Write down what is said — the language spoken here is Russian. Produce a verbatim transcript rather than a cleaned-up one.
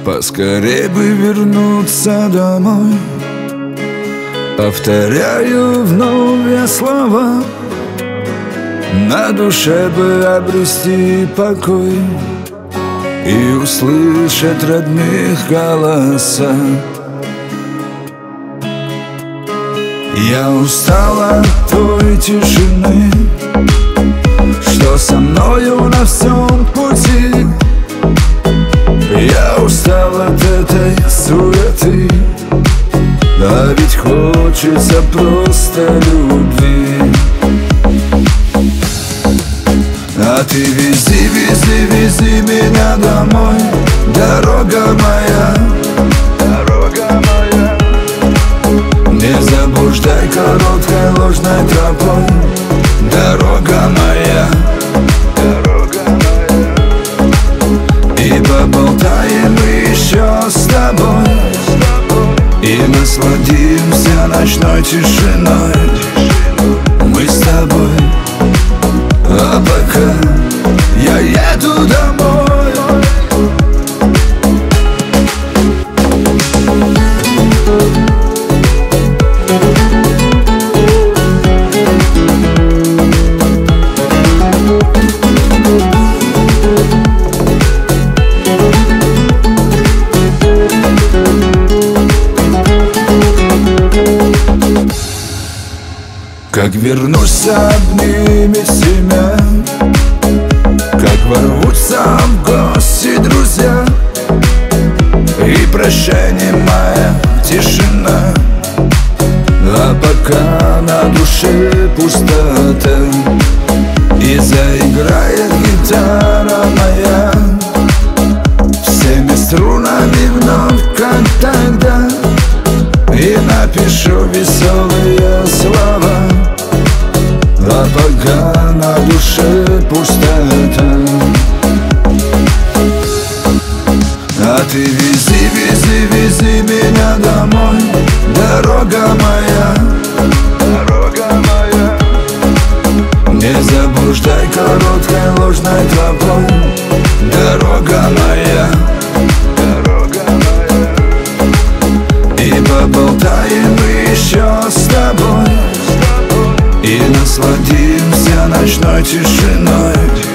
Поскорей бы вернуться домой. Повторяю вновь я слова, на душе бы обрести покой и услышать родных голоса. Я устал от той тишины, что со мною на всем пути. Я устал от этой суеты, а ведь хочется просто любви. А ты вези, вези, вези меня домой, дорога моя, дорога моя. Не заблуждай короткой ложной тропой, дорога моя, дорога моя. И поболтаем мы еще с тобой, и насладимся ночной тишиной. Мы с тобой, а пока я еду домой. Как вернусь, обнимет семья, как ворвутся в гости друзья, и прощание моя тишина. А пока на душе пустота, и заиграет гитара моя всеми струнами вновь, как тогда, и напишу веселые слова. А пока на душе пустота. А ты вези, вези, вези меня домой, дорога моя, дорога моя. Не заблуждай короткой ложной тропой, дорога моя, дорога моя. И поболтаем мы еще с тобой, и насладимся ночной тишиной.